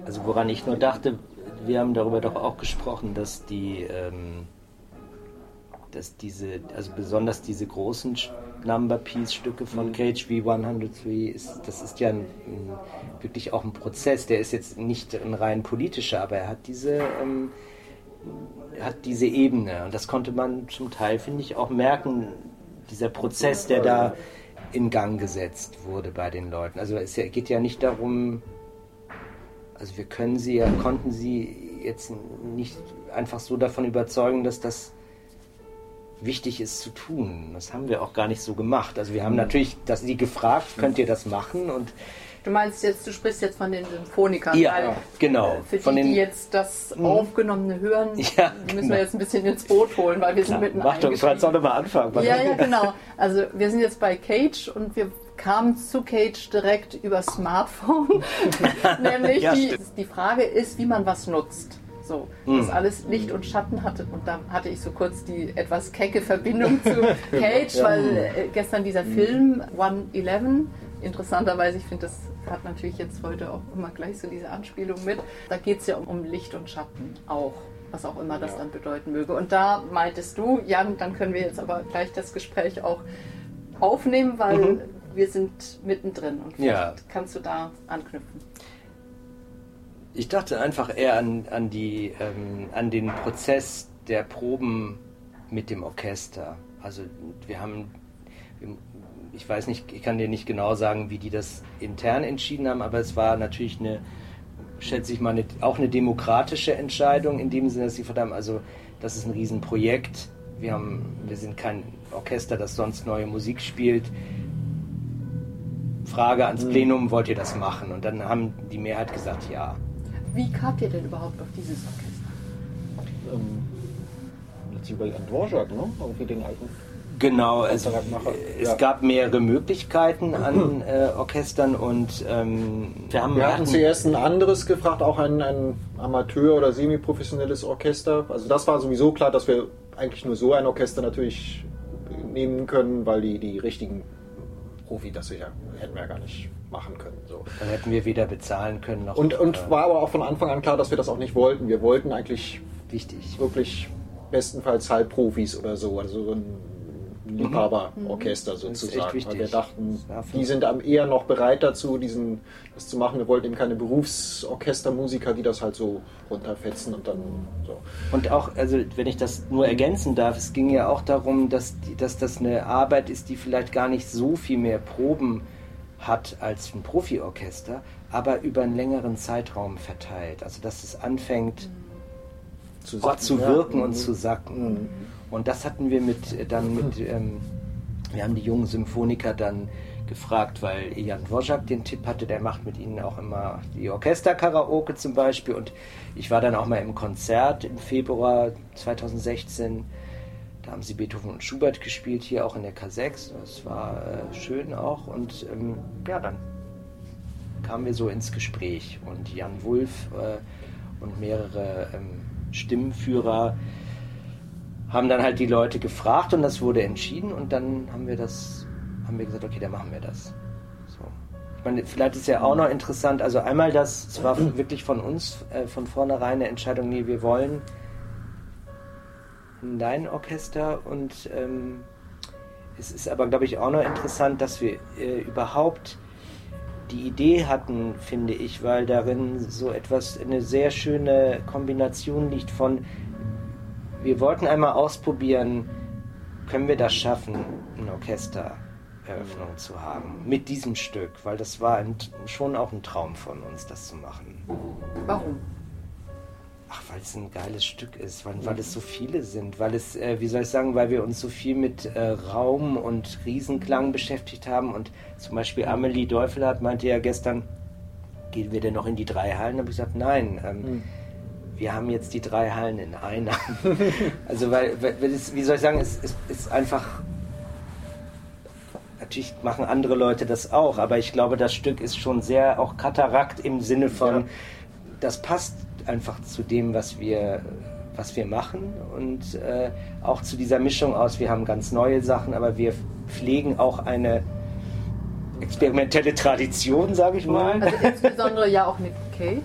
Also woran ich nur dachte, wir haben darüber doch auch gesprochen, dass also besonders diese großen Number-Piece-Stücke von Cage wie 103, das ist ja wirklich auch ein Prozess, der ist jetzt nicht ein rein politischer, aber er hat diese Ebene und das konnte man zum Teil, finde ich, auch merken, dieser Prozess, der da in Gang gesetzt wurde bei den Leuten. Also es geht ja nicht darum, also wir konnten sie jetzt nicht einfach so davon überzeugen, dass das wichtig ist zu tun. Das haben wir auch gar nicht so gemacht. Also wir haben natürlich sie gefragt, könnt ihr das machen? Und du sprichst jetzt von den Symphonikern. Ja, genau. Für die jetzt das Aufgenommene hören, die müssen wir jetzt ein bisschen ins Boot holen, weil wir sind mitten eingestiegen. Du kannst auch nochmal anfangen. Ja, genau. Also wir sind jetzt bei Cage und wir kamen zu Cage direkt über Smartphone. Nämlich die Frage ist, wie man was nutzt. So, dass alles Licht und Schatten hatte. Und da hatte ich so kurz die etwas kecke Verbindung zu Cage, weil gestern dieser Film 111, interessanterweise, ich finde, das hat natürlich jetzt heute auch immer gleich so diese Anspielung mit. Da geht es ja um Licht und Schatten auch, was auch immer das dann bedeuten möge. Und da meintest du, Jan, dann können wir jetzt aber gleich das Gespräch auch aufnehmen, weil wir sind mittendrin. Und vielleicht kannst du da anknüpfen. Ich dachte einfach eher an den Prozess der Proben mit dem Orchester. Also ich weiß nicht, ich kann dir nicht genau sagen, wie die das intern entschieden haben, aber es war natürlich schätze ich mal, auch eine demokratische Entscheidung, in dem Sinne, dass sie also das ist ein Riesenprojekt. Wir sind kein Orchester, das sonst neue Musik spielt. Frage ans Plenum, wollt ihr das machen? Und dann haben die Mehrheit gesagt, ja. Wie kamt ihr denn überhaupt auf dieses Orchester? Letztlich bei Dvorak, ne? Irgendwie den alten. Genau, es gab mehrere Möglichkeiten an Orchestern und wir hatten zuerst ein anderes gefragt, auch ein Amateur- oder semi-professionelles Orchester. Also das war sowieso klar, dass wir eigentlich nur so ein Orchester natürlich nehmen können, weil die richtigen Profi, das hätten wir ja gar nicht machen können. So. Dann hätten wir weder bezahlen können noch... Und war aber auch von Anfang an klar, dass wir das auch nicht wollten. Wir wollten eigentlich wirklich bestenfalls Halbprofis oder so, also so ein Liebhaberorchester sozusagen. Weil wir dachten, die sind eher noch bereit dazu, das zu machen. Wir wollten eben keine Berufsorchestermusiker, die das halt so runterfetzen und dann so. Und auch, also wenn ich das nur ergänzen darf, es ging ja auch darum, dass das eine Arbeit ist, die vielleicht gar nicht so viel mehr Proben hat als ein Profiorchester, aber über einen längeren Zeitraum verteilt. Also dass es anfängt zu wirken und zu sacken. Und das hatten wir wir haben die jungen Symphoniker dann gefragt, weil Jan Dvorak den Tipp hatte, der macht mit ihnen auch immer die Orchester-Karaoke zum Beispiel. Und ich war dann auch mal im Konzert im Februar 2016. Da haben sie Beethoven und Schubert gespielt, hier auch in der K6. Das war schön auch. Und dann kamen wir so ins Gespräch. Und Jan Wulff und mehrere Stimmenführer haben dann halt die Leute gefragt und das wurde entschieden. Und dann haben wir gesagt, okay, dann machen wir das. So. Ich meine, vielleicht ist ja auch noch interessant, also einmal es war wirklich von uns von vornherein eine Entscheidung, nee, wir wollen ein Laienorchester und es ist aber, glaube ich, auch noch interessant, dass wir überhaupt die Idee hatten, finde ich, weil darin so eine sehr schöne Kombination liegt von, wir wollten einmal ausprobieren, können wir das schaffen, eine Orchestereröffnung zu haben mit diesem Stück, weil das war schon auch ein Traum von uns, das zu machen. Warum? Ach, weil es ein geiles Stück ist, weil es so viele sind, weil es, weil wir uns so viel mit Raum und Riesenklang beschäftigt haben und zum Beispiel Amelie Deufelhardt meinte ja gestern, gehen wir denn noch in die 3 Hallen? Da habe ich gesagt, nein, wir haben jetzt die 3 Hallen in einer. Also weil es, es ist einfach, natürlich machen andere Leute das auch, aber ich glaube, das Stück ist schon sehr auch Katarakt im Sinne von, das passt einfach zu dem, was wir machen und auch zu dieser Mischung aus, wir haben ganz neue Sachen, aber wir pflegen auch eine experimentelle Tradition, sage ich mal. Also insbesondere ja auch mit Cage.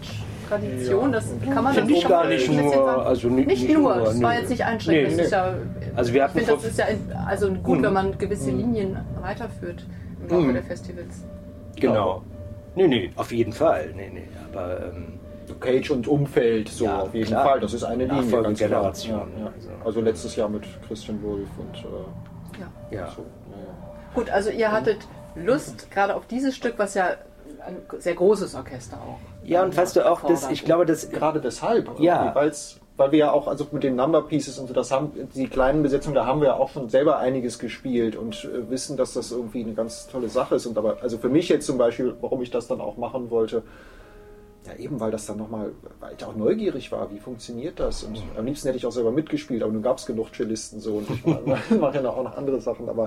Tradition? Das kann man Finde ich gar nicht nur. Also nicht nur, das war jetzt nicht einschränkend. Nee. Also wir hatten ich finde, das ist ja also gut, wenn man gewisse Linien weiterführt im Laufe der Festivals. Genau. Nee, auf jeden Fall. Nee. Aber Cage und Umfeld, so ja, auf jeden klar. Fall. Das ist eine Linie, ganz klar. Generation. Ja. Also letztes Jahr mit Christian Wolf und ja. so. Gut, also ihr hattet Lust gerade auf dieses Stück, was ja ein sehr großes Orchester auch. Ja, und weißt du auch, ich glaube, dass gerade deshalb, ja. weil wir ja auch, also mit den Number Pieces und so, das haben die kleinen Besetzungen, da haben wir ja auch schon selber einiges gespielt und wissen, dass das irgendwie eine ganz tolle Sache ist. Und aber, also für mich jetzt zum Beispiel, warum ich das dann auch machen wollte, ja eben, weil das dann nochmal, weil ich auch neugierig war, wie funktioniert das? Und am liebsten hätte ich auch selber mitgespielt, aber nun gab es genug Cellisten so und ich mache ja auch noch andere Sachen, aber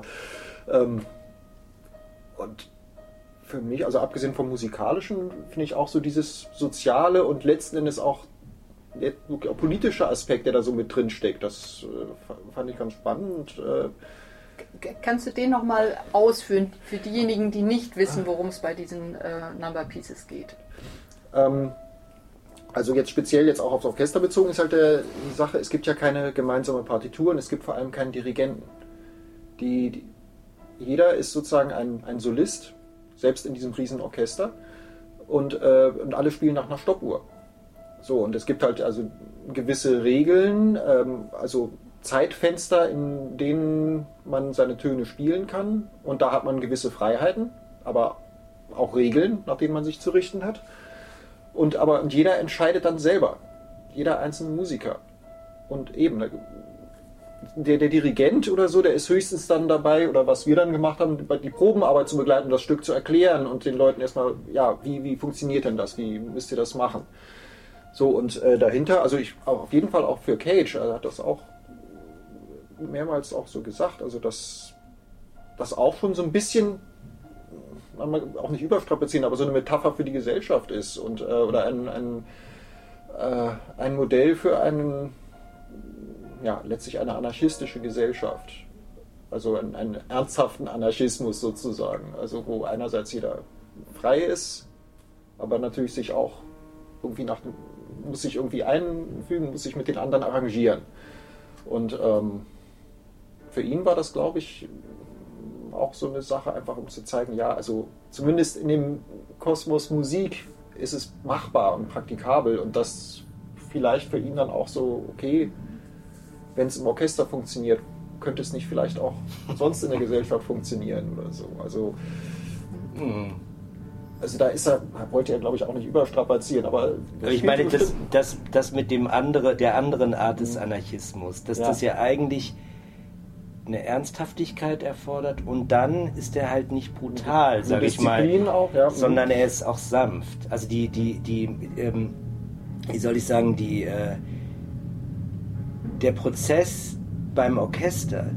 und für mich, also abgesehen vom Musikalischen, finde ich auch so dieses Soziale und letzten Endes auch der politische Aspekt, der da so mit drin steckt, das fand ich ganz spannend. Kannst du den nochmal ausführen für diejenigen, die nicht wissen, worum es bei diesen Number Pieces geht? Also jetzt speziell jetzt auch aufs Orchester bezogen ist halt die Sache, es gibt ja keine gemeinsame Partitur und es gibt vor allem keinen Dirigenten. Jeder ist sozusagen ein Solist, selbst in diesem riesen Orchester und alle spielen nach einer Stoppuhr. So, und es gibt halt also gewisse Regeln, also Zeitfenster, in denen man seine Töne spielen kann und da hat man gewisse Freiheiten, aber auch Regeln, nach denen man sich zu richten hat. Und jeder entscheidet dann selber, jeder einzelne Musiker. Und eben, der Dirigent oder so, der ist höchstens dann dabei, oder was wir dann gemacht haben, die Probenarbeit zu begleiten, das Stück zu erklären und den Leuten erstmal, ja, wie funktioniert denn das, wie müsst ihr das machen? So, und dahinter, also ich auf jeden Fall auch für Cage, also hat das auch mehrmals auch so gesagt, also dass das auch schon so ein bisschen, auch nicht überstrapazieren, aber so eine Metapher für die Gesellschaft ist und oder ein Modell für letztlich eine anarchistische Gesellschaft. Also einen ernsthaften Anarchismus sozusagen. Also wo einerseits jeder frei ist, aber natürlich sich auch irgendwie muss sich irgendwie einfügen, muss sich mit den anderen arrangieren. Und für ihn war das, glaube ich, auch so eine Sache, einfach um zu zeigen, ja, also zumindest in dem Kosmos Musik ist es machbar und praktikabel und das vielleicht für ihn dann auch so, okay, wenn es im Orchester funktioniert, könnte es nicht vielleicht auch sonst in der Gesellschaft funktionieren oder so. Also da wollte er, glaube ich, auch nicht überstrapazieren, aber ich meine, das mit der anderen Art des Anarchismus, dass das ja eigentlich eine Ernsthaftigkeit erfordert und dann ist er halt nicht brutal, sage ich mal, auch, sondern er ist auch sanft. Also wie soll ich sagen, der Prozess beim Orchester,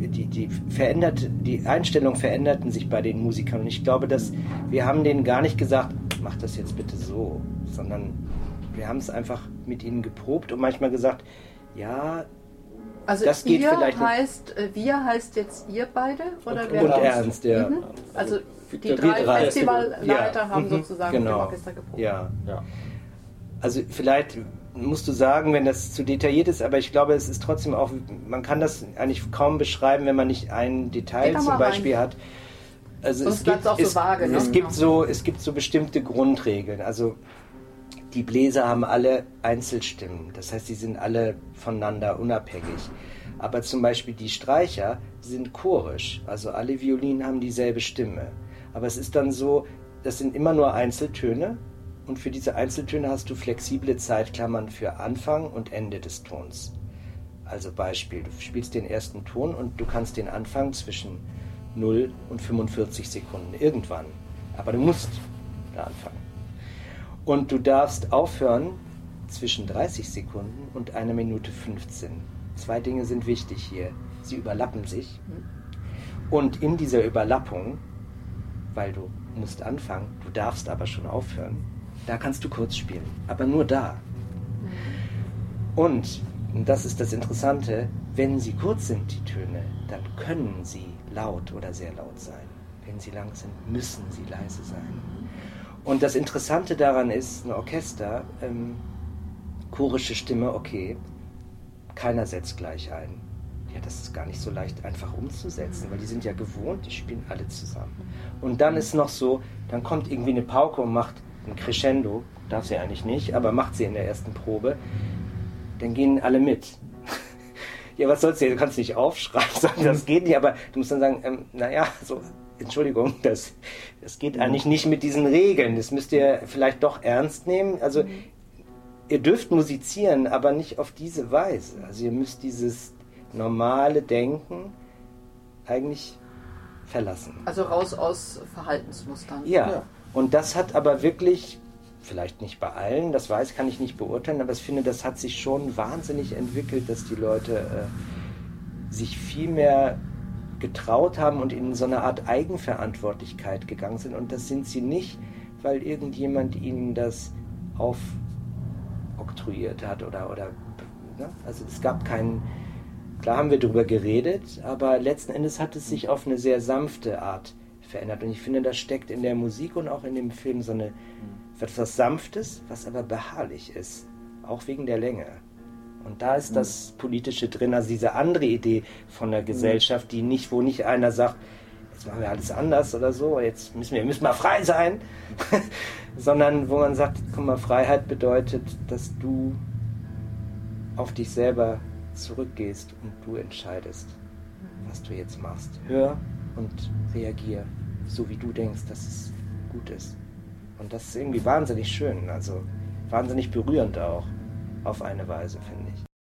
die Einstellungen veränderten sich bei den Musikern und ich glaube, dass wir haben denen gar nicht gesagt, mach das jetzt bitte so, sondern wir haben es einfach mit ihnen geprobt und manchmal gesagt, ja, also das geht vielleicht heißt, wir heißt jetzt ihr beide? Oder und Ernst, ja. Also die drei Festivalleiter haben sozusagen mit dem Orchester geprobt. Ja. Also vielleicht musst du sagen, wenn das zu detailliert ist, aber ich glaube, es ist trotzdem auch, man kann das eigentlich kaum beschreiben, wenn man nicht ein Detail zum Beispiel hat. Also sonst bleibt es auch so vage. Es gibt so bestimmte Grundregeln. Also die Bläser haben alle Einzelstimmen, das heißt, sie sind alle voneinander unabhängig. Aber zum Beispiel die Streicher sind chorisch, also alle Violinen haben dieselbe Stimme. Aber es ist dann so, das sind immer nur Einzeltöne und für diese Einzeltöne hast du flexible Zeitklammern für Anfang und Ende des Tons. Also Beispiel, du spielst den ersten Ton und du kannst den anfangen zwischen 0 und 45 Sekunden irgendwann. Aber du musst da anfangen. Und du darfst aufhören zwischen 30 Sekunden und 1 Minute 15. 2 Dinge sind wichtig hier. Sie überlappen sich. Und in dieser Überlappung, weil du musst anfangen, du darfst aber schon aufhören, da kannst du kurz spielen. Aber nur da. Und das ist das Interessante, wenn sie kurz sind, die Töne, dann können sie laut oder sehr laut sein. Wenn sie lang sind, müssen sie leise sein. Und das Interessante daran ist, ein Orchester, chorische Stimme, okay, keiner setzt gleich ein. Ja, das ist gar nicht so leicht einfach umzusetzen, weil die sind ja gewohnt, die spielen alle zusammen. Und dann ist noch so, dann kommt irgendwie eine Pauke und macht ein Crescendo, darf sie eigentlich nicht, aber macht sie in der ersten Probe, dann gehen alle mit. Ja, was sollst du kannst nicht aufschreiben, sagen, das geht nicht, aber du musst dann sagen, naja, so, Entschuldigung, das geht eigentlich nicht mit diesen Regeln, das müsst ihr vielleicht doch ernst nehmen, also ihr dürft musizieren, aber nicht auf diese Weise, also ihr müsst dieses normale Denken eigentlich verlassen. Also raus aus Verhaltensmustern. Ja, und das hat aber wirklich, vielleicht nicht bei allen, das kann ich nicht beurteilen, aber ich finde, das hat sich schon wahnsinnig entwickelt, dass die Leute sich viel mehr getraut haben und in so eine Art Eigenverantwortlichkeit gegangen sind. Und das sind sie nicht, weil irgendjemand ihnen das aufoktroyiert hat oder ne? Also es gab keinen. Klar haben wir darüber geredet, aber letzten Endes hat es sich auf eine sehr sanfte Art verändert. Und ich finde, das steckt in der Musik und auch in dem Film so etwas Sanftes, was aber beharrlich ist, auch wegen der Länge. Und da ist das Politische drin, also diese andere Idee von der Gesellschaft, wo nicht einer sagt, jetzt machen wir alles anders oder so, jetzt müssen wir frei sein, sondern wo man sagt, guck mal, Freiheit bedeutet, dass du auf dich selber zurückgehst und du entscheidest, was du jetzt machst. Hör und reagier, so wie du denkst, dass es gut ist. Und das ist irgendwie wahnsinnig schön, also wahnsinnig berührend auch, auf eine Weise, finde ich.